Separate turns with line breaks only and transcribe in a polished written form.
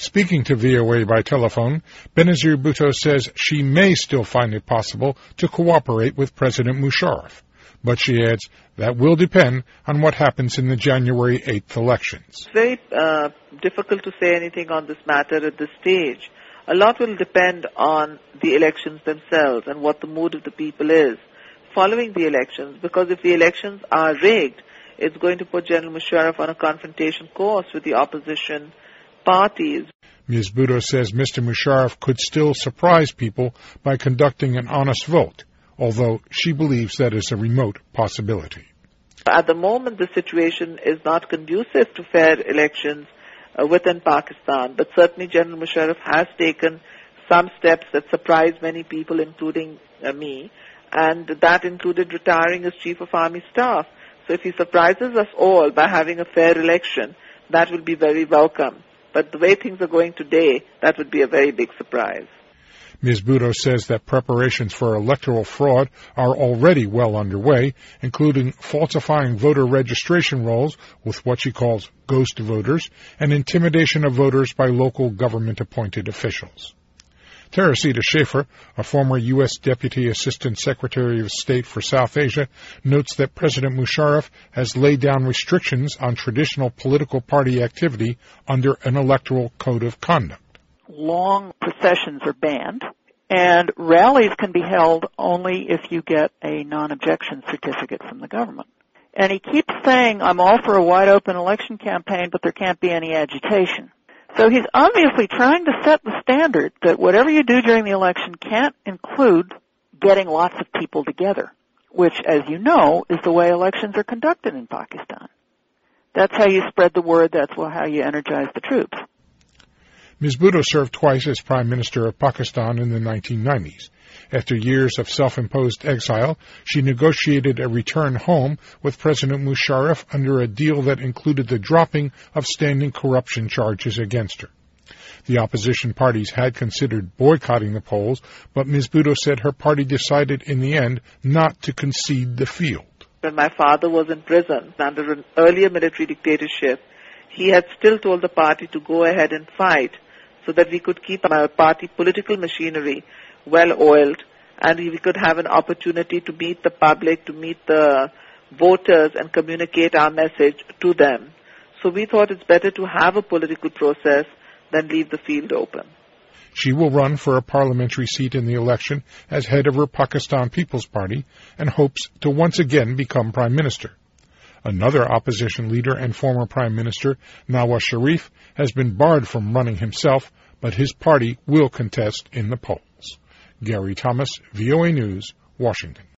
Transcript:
Speaking to VOA by telephone, Benazir Bhutto says she may still find it possible to cooperate with President Musharraf, but she adds that will depend on what happens in the January 8th elections.
It's very difficult to say anything on this matter at this stage. A lot will depend on the elections themselves and what the mood of the people is following the elections, because if the elections are rigged, it's going to put General Musharraf on a confrontation course with the opposition parties.
Ms. Bhutto says Mr. Musharraf could still surprise people by conducting an honest vote, although she believes that is a remote possibility.
At the moment, the situation is not conducive to fair elections within Pakistan, but certainly General Musharraf has taken some steps that surprised many people, including me, and that included retiring as Chief of Army Staff. So if he surprises us all by having a fair election, that will be very welcome. But the way things are going today, that would be a very big surprise.
Ms. Bhutto says that preparations for electoral fraud are already well underway, including falsifying voter registration rolls with what she calls ghost voters and intimidation of voters by local government-appointed officials. Teresita Schaefer, a former U.S. Deputy Assistant Secretary of State for South Asia, notes that President Musharraf has laid down restrictions on traditional political party activity under an electoral code of conduct.
Long processions are banned, and rallies can be held only if you get a non-objection certificate from the government. And he keeps saying, I'm all for a wide-open election campaign, but there can't be any agitation. So he's obviously trying to set the standard that whatever you do during the election can't include getting lots of people together, which, as you know, is the way elections are conducted in Pakistan. That's how you spread the word. That's how you energize the troops.
Ms. Bhutto served twice as Prime Minister of Pakistan in the 1990s. After years of self-imposed exile, she negotiated a return home with President Musharraf under a deal that included the dropping of standing corruption charges against her. The opposition parties had considered boycotting the polls, but Ms. Bhutto said her party decided in the end not to concede the field.
When my father was in prison under an earlier military dictatorship, he had still told the party to go ahead and fight so that we could keep our party political machinery well-oiled, and we could have an opportunity to meet the public, to meet the voters and communicate our message to them. So we thought it's better to have a political process than leave the field open.
She will run for a parliamentary seat in the election as head of her Pakistan People's Party and hopes to once again become Prime Minister. Another opposition leader and former Prime Minister, Nawaz Sharif, has been barred from running himself, but his party will contest in the polls. Gary Thomas, VOA News, Washington.